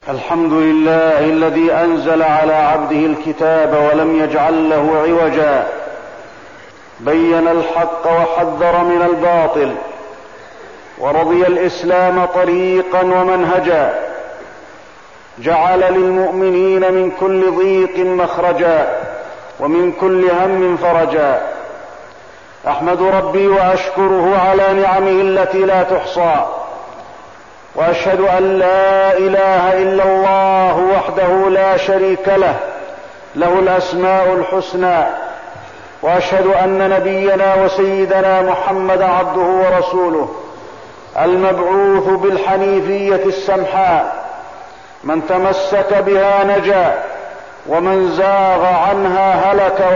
الحمد لله الذي أنزل على عبده الكتاب ولم يجعل له عوجا، بين الحق وحذر من الباطل، ورضي الإسلام طريقا ومنهجا، جعل للمؤمنين من كل ضيق مخرجا ومن كل هم فرجا. أحمد ربي وأشكره على نعمه التي لا تحصى، وأشهد أن لا إله إلا الله وحده لا شريك له، له الأسماء الحسنى. وأشهد أن نبينا وسيدنا محمد عبده ورسوله، المبعوث بالحنيفية السمحاء، من تمسك بها نجا، ومن زاغ عنها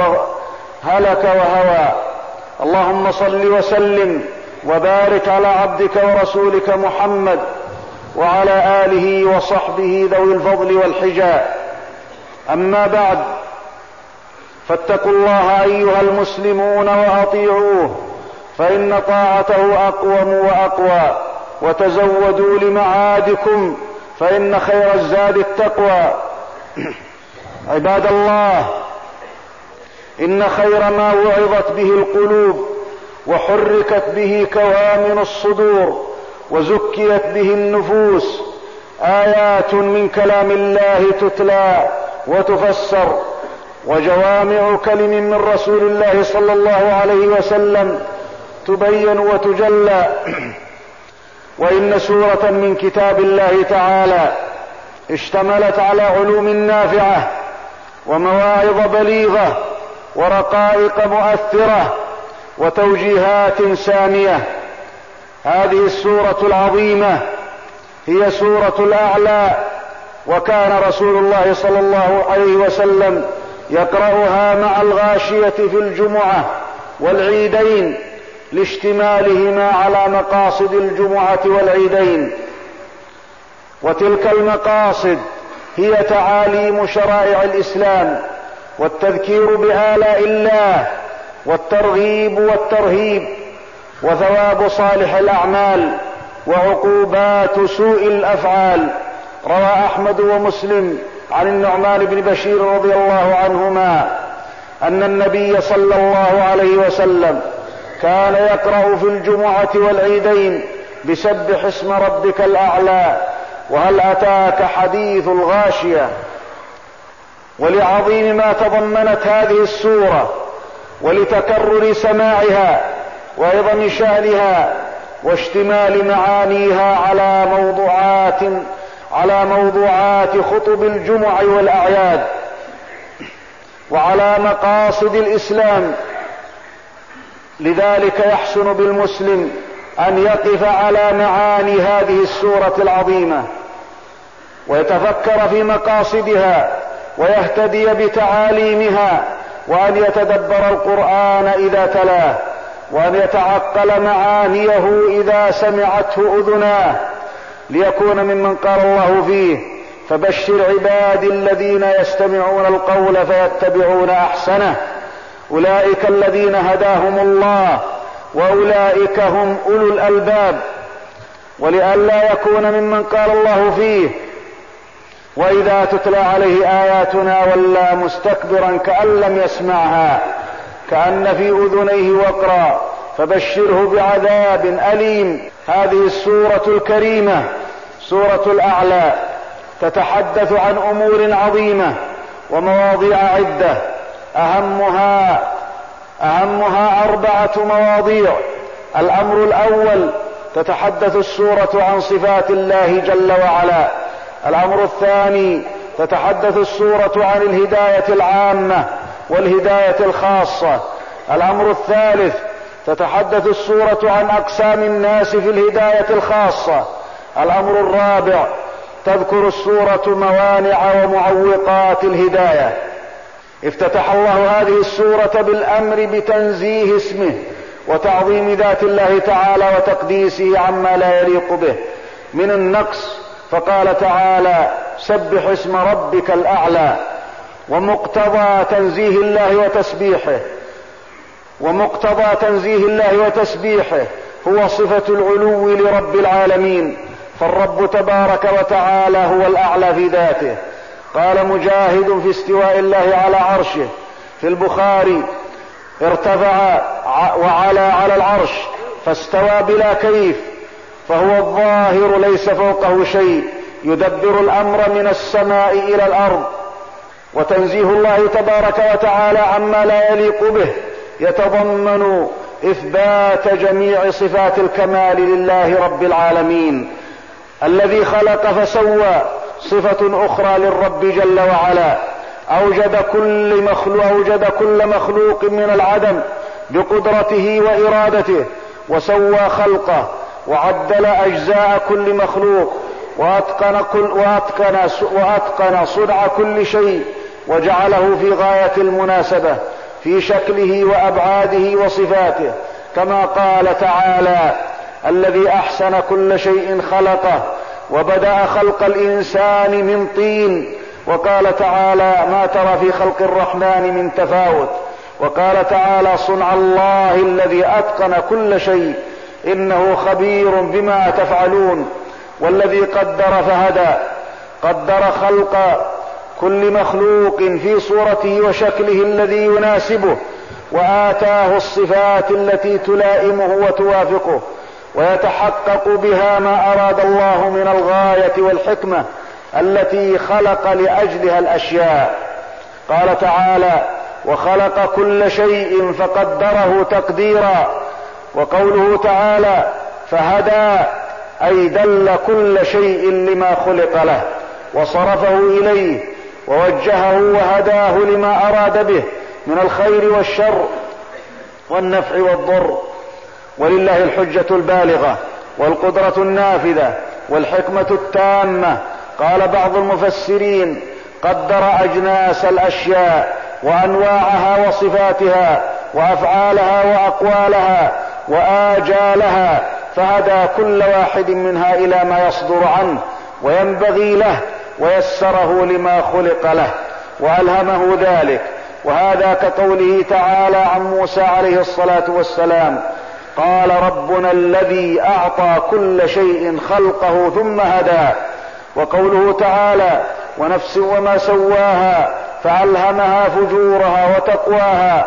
هلك وهوى. اللهم صل وسلم وبارك على عبدك ورسولك محمد وعلى آله وصحبه ذوي الفضل والحجاء. أما بعد، فاتقوا الله أيها المسلمون وأطيعوه، فإن طاعته أقوم وأقوى. وتزودوا لمعادكم، فإن خير الزاد التقوى. عباد الله، إن خير ما وعظت به القلوب وحركت به كوامن الصدور وزكيت به النفوس آيات من كلام الله تتلى وتفسر، وجوامع كلم من رسول الله صلى الله عليه وسلم تبين وتجلى. وإن سورة من كتاب الله تعالى اشتملت على علوم نافعة ومواعظ بليغة ورقائق مؤثرة وتوجيهات سامية. هذه السورة العظيمة هي سورة الأعلى، وكان رسول الله صلى الله عليه وسلم يقرأها مع الغاشية في الجمعة والعيدين لاشتمالهما على مقاصد الجمعة والعيدين. وتلك المقاصد هي تعاليم شرائع الإسلام، والتذكير بآلاء الله، والترغيب والترهيب، وثواب صالح الأعمال، وعقوبات سوء الأفعال. روى أحمد ومسلم عن النعمان بن بشير رضي الله عنهما أن النبي صلى الله عليه وسلم كان يقرأ في الجمعة والعيدين بسبح اسم ربك الأعلى وهل أتاك حديث الغاشية. ولعظيم ما تضمنت هذه السورة، ولتكرر سماعها وعظم شأنها واشتمال معانيها على موضوعات خطب الجمع والأعياد وعلى مقاصد الإسلام، لذلك يحسن بالمسلم أن يقف على معاني هذه السورة العظيمة ويتفكر في مقاصدها ويهتدي بتعاليمها، وأن يتدبر القرآن إذا تلاه، وأن يتعقل معانيه إذا سمعته أذناه، ليكون ممن قال الله فيه: فبشر عبادي الذين يستمعون القول فيتبعون أحسنه، أولئك الذين هداهم الله وأولئك هم أولو الألباب. ولئلا يكون ممن قال الله فيه: وإذا تتلى عليه آياتنا ولى مستكبرا كأن لم يسمعها كأن في أذنيه وقرا فبشره بعذاب أليم. هذه السورة الكريمة سورة الأعلى تتحدث عن أمور عظيمة ومواضيع عدة، أهمها 4 مواضيع. الأمر الأول: تتحدث السورة عن صفات الله جل وعلا. الأمر الثاني: تتحدث السورة عن الهداية العامة والهداية الخاصة. الأمر الثالث: تتحدث السورة عن أقسام الناس في الهداية الخاصة. الأمر الرابع: تذكر السورة موانع ومعوقات الهداية. افتتح الله هذه السورة بالأمر بتنزيه اسمه وتعظيم ذات الله تعالى وتقديسه عما لا يليق به من النقص، فقال تعالى: سبح اسم ربك الأعلى. ومقتضى تنزيه الله وتسبيحه هو صفة العلو لرب العالمين، فالرب تبارك وتعالى هو الأعلى في ذاته. قال مجاهد في استواء الله على عرشه في البخاري: ارتفع وعلى على العرش فاستوى بلا كيف، فهو الظاهر ليس فوقه شيء، يدبر الأمر من السماء إلى الأرض. وتنزيه الله تبارك وتعالى عما لا يليق به يتضمن إثبات جميع صفات الكمال لله رب العالمين الذي خلق فسوى. صفة أخرى للرب جل وعلا: أوجد كل مخلوق من العدم بقدرته وإرادته، وسوى خلقه، وعدل أجزاء كل مخلوق، وأتقن صنع كل شيء، وجعله في غاية المناسبة في شكله وأبعاده وصفاته، كما قال تعالى: الذي أحسن كل شيء خلقه وبدأ خلق الإنسان من طين. وقال تعالى: ما ترى في خلق الرحمن من تفاوت. وقال تعالى: صنع الله الذي أتقن كل شيء إنه خبير بما تفعلون. والذي قدر فهدى، قدر خلق كل مخلوق في صورته وشكله الذي يناسبه، وآتاه الصفات التي تلائمه وتوافقه ويتحقق بها ما أراد الله من الغاية والحكمة التي خلق لأجلها الأشياء. قال تعالى: وخلق كل شيء فقدره تقديرا. وقوله تعالى: فهدى، أي دل كل شيء لما خلق له وصرفه إليه ووجهه وهداه لما أراد به من الخير والشر والنفع والضر. ولله الحجة البالغة والقدرة النافذة والحكمة التامة. قال بعض المفسرين: قدر أجناس الأشياء وأنواعها وصفاتها وأفعالها وأقوالها وآجالها، فهدى كل واحد منها إلى ما يصدر عنه وينبغي له، ويسره لما خلق له وألهمه ذلك. وهذا كقوله تعالى عن موسى عليه الصلاة والسلام: قال ربنا الذي أعطى كل شيء خلقه ثم هدى. وقوله تعالى: ونفس وما سواها فألهمها فجورها وتقواها.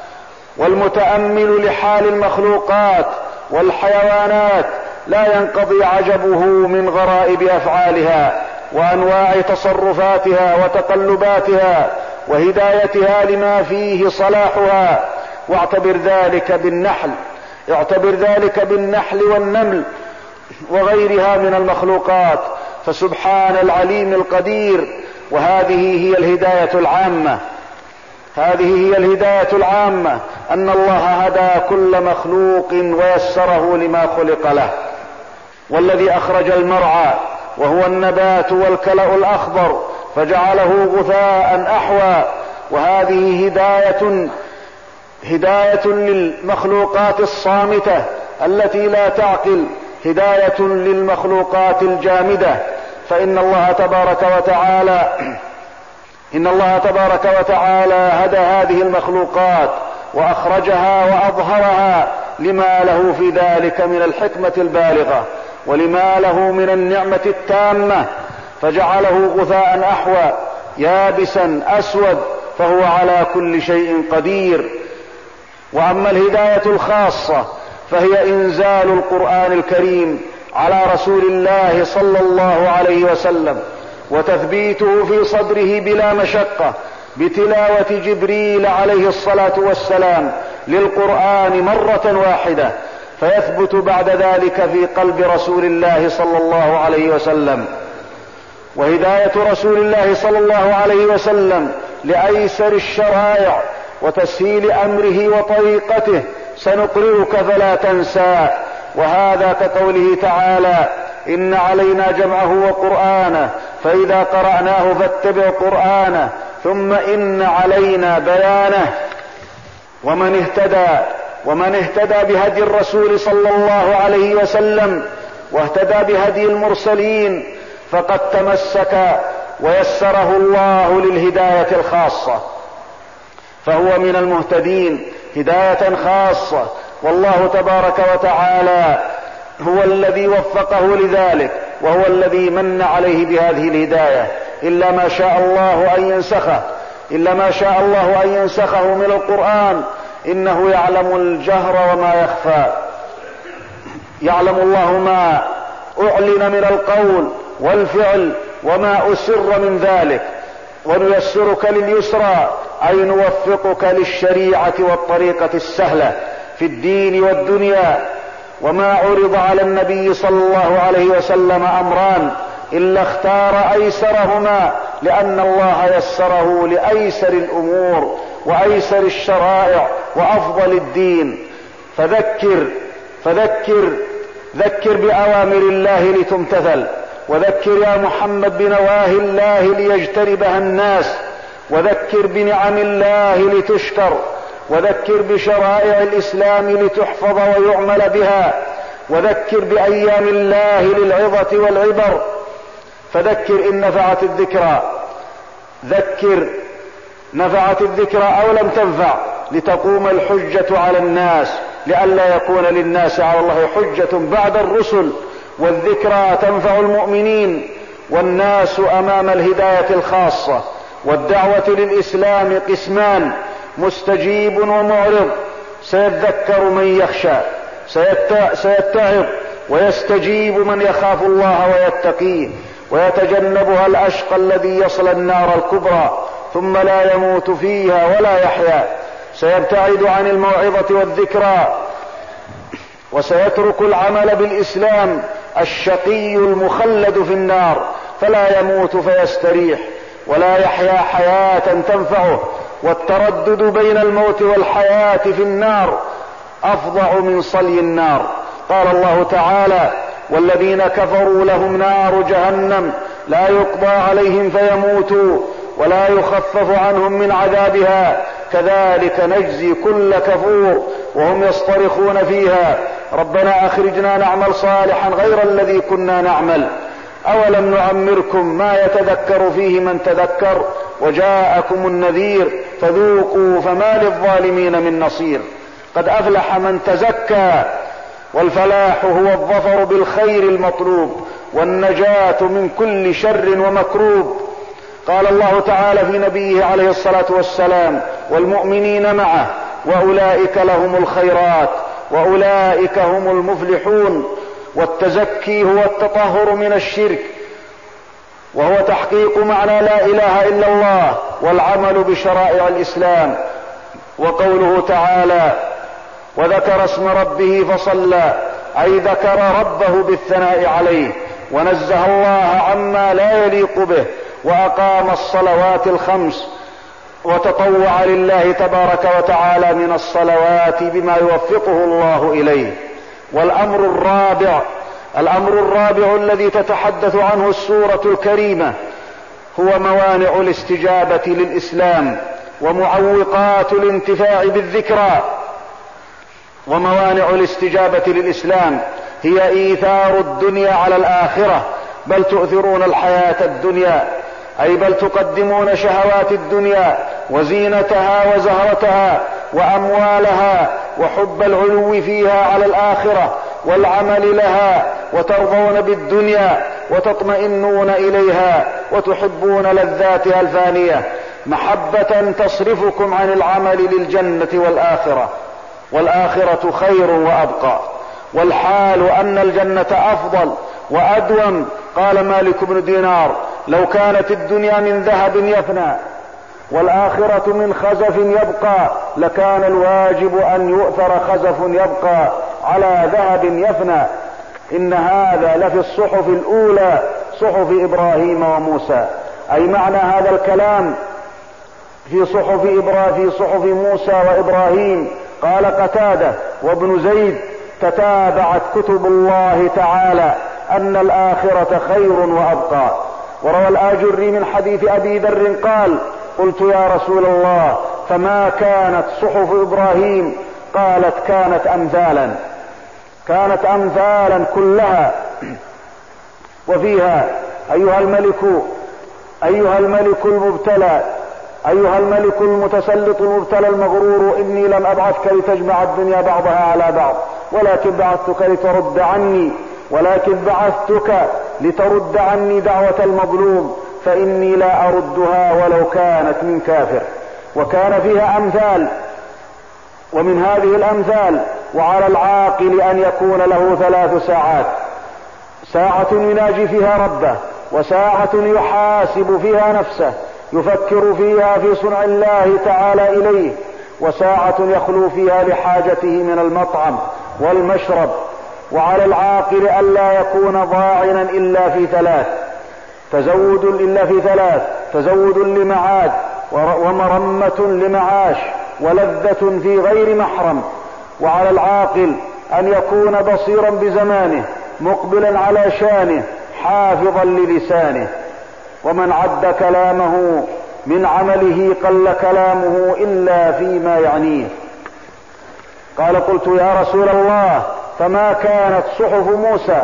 والمتأمل لحال المخلوقات والحيوانات لا ينقضي عجبه من غرائب أفعالها وأنواع تصرفاتها وتقلباتها وهدايتها لما فيه صلاحها. واعتبر ذلك بالنحل والنمل وغيرها من المخلوقات، فسبحان العليم القدير. وهذه هي الهداية العامة، أن الله هدى كل مخلوق ويسره لما خلق له. والذي أخرج المرعى وهو النبات والكلأ الأخضر فجعله غثاء أحوى، وهذه هداية للمخلوقات الصامتة التي لا تعقل، هداية للمخلوقات الجامدة. فإن الله تبارك وتعالى هدى هذه المخلوقات وأخرجها وأظهرها لما له في ذلك من الحكمة البالغة ولما له من النعمة التامة، فجعله غثاء أحوى يابسا أسود، فهو على كل شيء قدير. وأما الهداية الخاصة فهي إنزال القرآن الكريم على رسول الله صلى الله عليه وسلم وتثبيته في صدره بلا مشقة بتلاوة جبريل عليه الصلاة والسلام للقرآن مرة واحدة، فيثبت بعد ذلك في قلب رسول الله صلى الله عليه وسلم. وهداية رسول الله صلى الله عليه وسلم لأيسر الشرائع وتسهيل أمره وطريقته: سنقرئك فلا تنسى. وهذا كقوله تعالى: إن علينا جمعه وقرآنه فإذا قرأناه فاتبع قرآنه ثم إن علينا بيانه. ومن اهتدى بهدي الرسول صلى الله عليه وسلم واهتدى بهدي المرسلين فقد تمسك ويسره الله للهداية الخاصة، فهو من المهتدين هداية خاصة. والله تبارك وتعالى هو الذي وفقه لذلك وهو الذي من عليه بهذه الهداية، إلا ما شاء الله أن ينسخه من القرآن، إنه يعلم الجهر وما يخفى، يعلم الله ما أعلن من القول والفعل وما أسر من ذلك. ونيسرك لليسرى أي نوفقك للشريعة والطريقة السهلة في الدين والدنيا. وما عرض على النبي صلى الله عليه وسلم أمران إلا اختار أيسرهما، لأن الله يسره لأيسر الأمور وأيسر الشرائع وأفضل الدين. ذكر بأوامر الله لتمتثل، وذكر يا محمد بنواهي الله ليجتنبها الناس، وذكر بنعم الله لتشكر، وذكر بشرائع الإسلام لتحفظ ويعمل بها، وذكر بأيام الله للعظة والعبر. فذكر إن نفعت الذكرى، نفعت الذكرى أو لم تنفع، لتقوم الحجة على الناس، لئلا يكون للناس على الله حجة بعد الرسل. والذكرى تنفع المؤمنين، والناس أمام الهداية الخاصة. والدعوة للإسلام قسمان: مستجيب ومعرض. سيذكر من يخشى، سيتعظ ويستجيب من يخاف الله ويتقيه، ويتجنبها الأشقى الذي يصل النار الكبرى ثم لا يموت فيها ولا يحيا. سيبتعد عن الموعظة والذكرى، وسيترك العمل بالإسلام الشقي المخلد في النار، فلا يموت فيستريح ولا يحيا حياة تنفعه. والتردد بين الموت والحياة في النار أفظع من صلي النار. قال الله تعالى: والذين كفروا لهم نار جهنم لا يقضى عليهم فيموتوا ولا يخفف عنهم من عذابها كذلك نجزي كل كفور وهم يصطرخون فيها ربنا أخرجنا نعمل صالحا غير الذي كنا نعمل أولم نعمركم ما يتذكر فيه من تذكر وجاءكم النذير فذوقوا فما للظالمين من نصير. قد أفلح من تزكى، والفلاح هو الظفر بالخير المطلوب والنجاة من كل شر ومكروب. قال الله تعالى في نبيه عليه الصلاة والسلام: والمؤمنين معه وأولئك لهم الخيرات وأولئك هم المفلحون. والتزكي هو التطهر من الشرك، وهو تحقيق معنى لا إله إلا الله والعمل بشرائع الإسلام. وقوله تعالى: وذكر اسم ربه فصلى، أي ذكر ربه بالثناء عليه ونزه الله عما لا يليق به، وأقام الصلوات الخمس وتطوع لله تبارك وتعالى من الصلوات بما يوفقه الله إليه. الأمر الرابع الذي تتحدث عنه السورة الكريمة هو موانع الاستجابة للإسلام ومعوقات الانتفاع بالذكرى. وموانع الاستجابة للإسلام هي إيثار الدنيا على الآخرة، بل تؤثرون الحياة الدنيا، أي بل تقدمون شهوات الدنيا وزينتها وزهرتها وأموالها وحب العلو فيها على الآخرة والعمل لها، وترضون بالدنيا وتطمئنون إليها وتحبون لذاتها الفانية محبة تصرفكم عن العمل للجنة والآخرة خير وأبقى. والحال أن الجنة أفضل وأدوم. قال مالك بن دينار: لو كانت الدنيا من ذهب يفنى والآخرة من خزف يبقى لكان الواجب أن يؤثر خزف يبقى على ذهب يفنى. إن هذا لفي الصحف الأولى صحف إبراهيم وموسى، أي معنى هذا الكلام في صحف موسى وإبراهيم. قال قتادة وابن زيد: تتابعت كتب الله تعالى أن الآخرة خير وأبقى. وروى الآجري من حديث أبي ذر قال: قلت يا رسول الله فما كانت صحف إبراهيم؟ قالت: كانت أمثالا كلها. وفيها: أيها الملك المتسلط المبتلى المغرور، إني لم أبعثك لتجمع الدنيا بعضها على بعض ولكن بعثتك لترد عني دعوة المظلوم فإني لا أردها ولو كانت من كافر. وكان فيها أمثال، ومن هذه الأمثال: وعلى العاقل أن يكون له 3 ساعات: ساعة يناجي فيها ربه، وساعة يحاسب فيها نفسه يفكر فيها في صنع الله تعالى إليه، وساعة يخلو فيها لحاجته من المطعم والمشرب. وعلى العاقل ألا يكون ضاعنا إلا في 3: تزود لمعاد، ومرمة لمعاش، ولذة في غير محرم. وعلى العاقل أن يكون بصيرا بزمانه، مقبلا على شانه، حافظا للسانه. ومن عد كلامه من عمله قل كلامه إلا فيما يعنيه. قال: قلت يا رسول الله فما كانت صحف موسى؟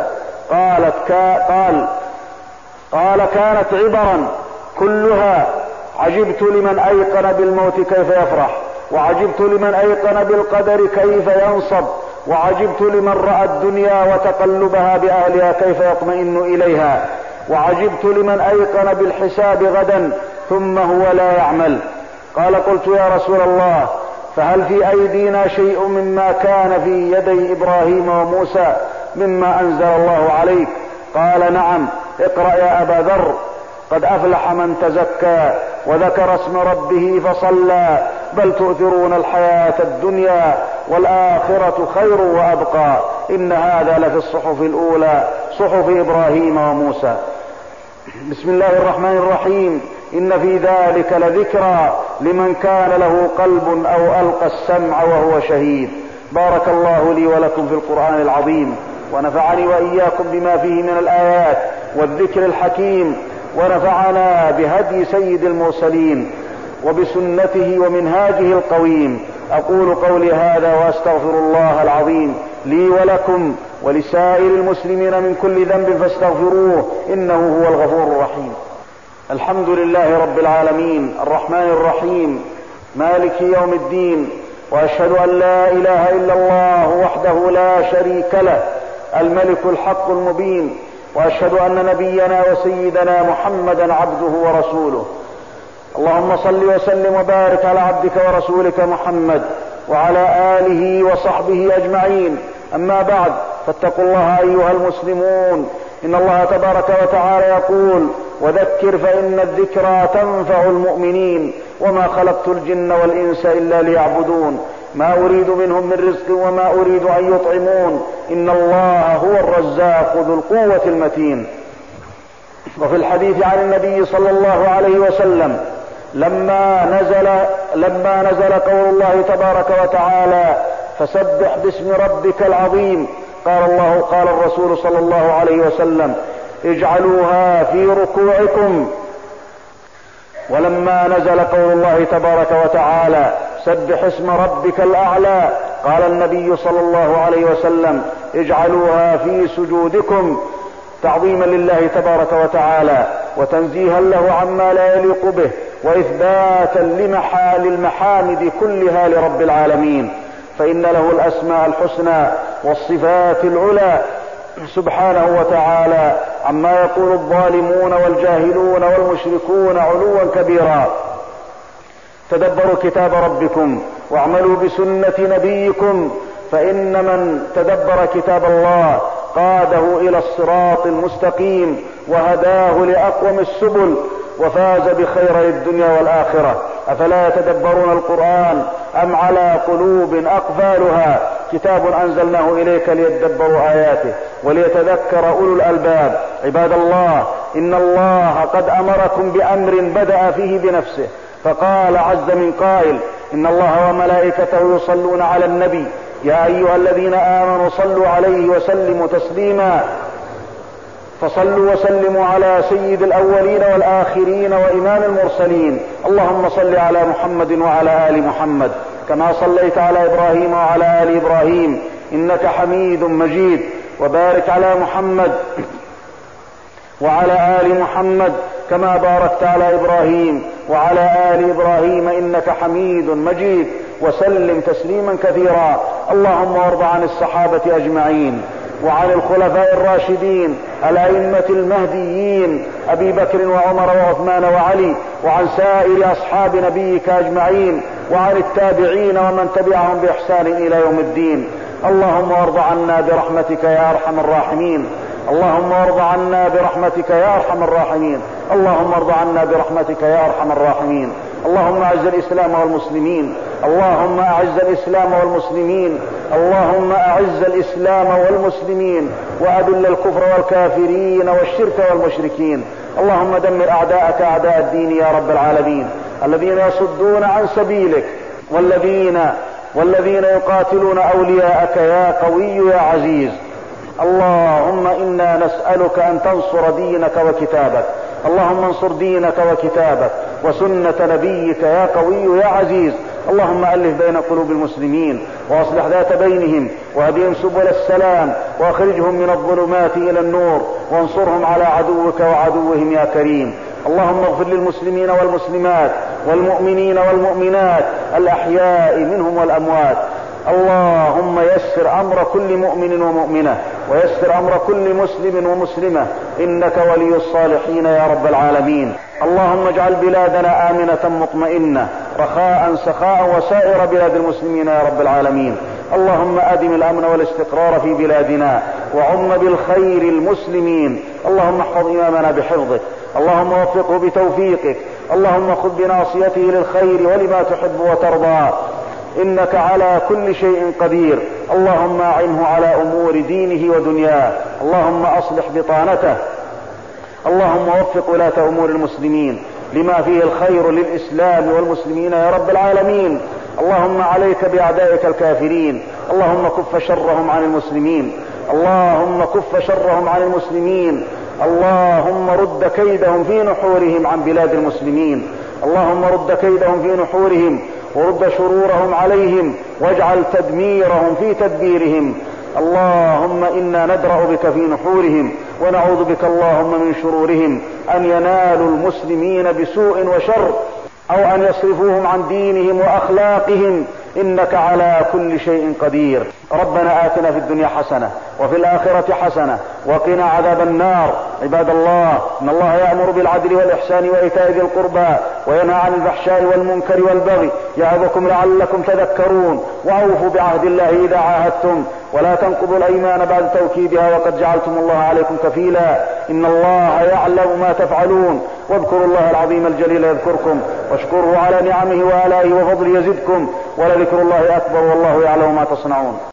قال: كانت عبرا كلها: عجبت لمن أيقن بالموت كيف يفرح، وعجبت لمن أيقن بالقدر كيف ينصب، وعجبت لمن رأى الدنيا وتقلبها بأهلها كيف يطمئن إليها، وعجبت لمن أيقن بالحساب غدا ثم هو لا يعمل. قال: قلت يا رسول الله فهل في أيدينا شيء مما كان في يدي إبراهيم وموسى مما أنزل الله عليك؟ قال: نعم. اقرأ يا أبا ذر: قد أفلح من تزكى وذكر اسم ربه فصلى بل تؤثرون الحياة الدنيا والآخرة خير وأبقى إن هذا لفي الصحف الأولى صحف إبراهيم وموسى. بسم الله الرحمن الرحيم. إن في ذلك لذكرى لمن كان له قلب أو ألقى السمع وهو شهيد. بارك الله لي ولكم في القرآن العظيم، ونفعني وإياكم بما فيه من الآيات والذكر الحكيم، ونفعنا بهدي سيد المرسلين وبسنته ومنهاجه القويم. أقول قولي هذا وأستغفر الله العظيم لي ولكم ولسائر المسلمين من كل ذنب فاستغفروه إنه هو الغفور الرحيم. الحمد لله رب العالمين الرحمن الرحيم مالك يوم الدين، وأشهد أن لا إله إلا الله وحده لا شريك له الملك الحق المبين، وأشهد أن نبينا وسيدنا محمدا عبده ورسوله. اللهم صل وسلم وبارك على عبدك ورسولك محمد وعلى آله وصحبه أجمعين. أما بعد، فاتقوا الله أيها المسلمون. إن الله تبارك وتعالى يقول: وذكر فإن الذكرى تنفع المؤمنين وما خلقت الجن والإنس إلا ليعبدون ما أريد منهم من رزق وما أريد أن يطعمون إن الله هو الرزاق ذو القوة المتين. وفي الحديث عن النبي صلى الله عليه وسلم لما نزل قول الله تبارك وتعالى: فسبح باسم ربك العظيم، قال الرسول صلى الله عليه وسلم: اجعلوها في ركوعكم. ولما نزل قول الله تبارك وتعالى: سبح اسم ربك الأعلى، قال النبي صلى الله عليه وسلم: اجعلوها في سجودكم، تعظيما لله تبارك وتعالى وتنزيها له عما لا يليق به وإثباتا للمحامد كلها لرب العالمين، فإن له الأسماء الحسنى والصفات العلى سبحانه وتعالى عما يقول الظالمون والجاهلون والمشركون علوا كبيرا. تدبروا كتاب ربكم واعملوا بسنة نبيكم، فإن من تدبر كتاب الله قاده إلى الصراط المستقيم وهداه لأقوم السبل وفاز بخير الدنيا والآخرة. أفلا يتدبرون القرآن أم على قلوب أقفالها؟ كتاب أنزلناه إليك ليتدبروا آياته وليتذكر أولو الألباب. عباد الله، إن الله قد أمركم بأمر بدأ فيه بنفسه، فقال عز من قائل: إن الله وملائكته يصلون على النبي يا أيها الذين آمنوا صلوا عليه وسلموا تسليما. فصلوا وسلموا على سيد الأولين والآخرين وإمام المرسلين. اللهم صل على محمد وعلى آل محمد كما صليت على إبراهيم وعلى آل إبراهيم إنك حميد مجيد، وبارك على محمد وعلى آل محمد كما باركت على إبراهيم وعلى آل إبراهيم إنك حميد مجيد، وسلم تسليما كثيرا. اللهم وارض عن الصحابة أجمعين وعن الخلفاء الراشدين الأئمة المهديين أبي بكر وعمر وعثمان وعلي، وعن سائر أصحاب نبيك أجمعين، وعن التابعين ومن تبعهم بإحسان إلى يوم الدين. اللهم وارض عنا برحمتك يا أرحم الراحمين. اللهم وارض عنا برحمتك يا أرحم الراحمين. اللهم ارض عنا برحمتك يا أرحم الراحمين. اللهم أعز الإسلام والمسلمين. اللهم أعز الإسلام والمسلمين. اللهم أعز الإسلام والمسلمين وأذل الكفر والكافرين والشرك والمشركين. اللهم دمر أعداءك أعداء الدين يا رب العالمين، الذين يصدون عن سبيلك والذين يقاتلون أولياءك يا قوي يا عزيز. اللهم إنا نسألك أن تنصر دينك وكتابك. اللهم انصر دينك وكتابك وسنة نبيك يا قوي يا عزيز. اللهم ألف بين قلوب المسلمين وأصلح ذات بينهم وهدهم سبل السلام وأخرجهم من الظلمات إلى النور وانصرهم على عدوك وعدوهم يا كريم. اللهم اغفر للمسلمين والمسلمات والمؤمنين والمؤمنات الأحياء منهم والأموات. اللهم يسر أمر كل مؤمن ومؤمنة ويسر أمر كل مسلم ومسلمة، إنك ولي الصالحين يا رب العالمين. اللهم اجعل بلادنا آمنة مطمئنة رخاء سخاء وسائر بلاد المسلمين يا رب العالمين. اللهم أدم الأمن والاستقرار في بلادنا وعم بالخير المسلمين. اللهم احفظ إمامنا بحفظك. اللهم وفقه بتوفيقك. اللهم خذ بناصيته للخير ولما تحب وترضى، إنك على كل شيء قدير. اللهم أعنه على أمور دينه ودنياه. اللهم أصلح بطانته. اللهم وفق ولاة أمور المسلمين لما فيه الخير للإسلام والمسلمين يا رب العالمين. اللهم عليك بأعدائك الكافرين. اللهم كف شرهم عن المسلمين. اللهم كف شرهم عن المسلمين. اللهم رد كيدهم في نحورهم عن بلاد المسلمين. اللهم رد كيدهم في نحورهم ورد شرورهم عليهم واجعل تدميرهم في تدبيرهم. اللهم إنا ندرأ بك في نحورهم ونعوذ بك اللهم من شرورهم، أن ينالوا المسلمين بسوء وشر أو أن يصرفوهم عن دينهم وأخلاقهم، إنك على كل شيء قدير. ربنا آتنا في الدنيا حسنة وفي الآخرة حسنة وقنا عذاب النار. عباد الله، إن الله يأمر بالعدل والإحسان وإيتاء ذي القربى وينهى عن الفحشاء والمنكر والبغي يعظكم لعلكم تذكرون. وأوفوا بعهد الله إذا عاهدتم ولا تنقضوا الأيمان بعد توكيدها وقد جعلتم الله عليكم كفيلا. إن الله يعلم ما تفعلون. واذكروا الله العظيم الجليل يذكركم واشكروه على نعمه وآلائه وفضله يزدكم ولذكر الله أكبر والله يعلم ما تصنعون.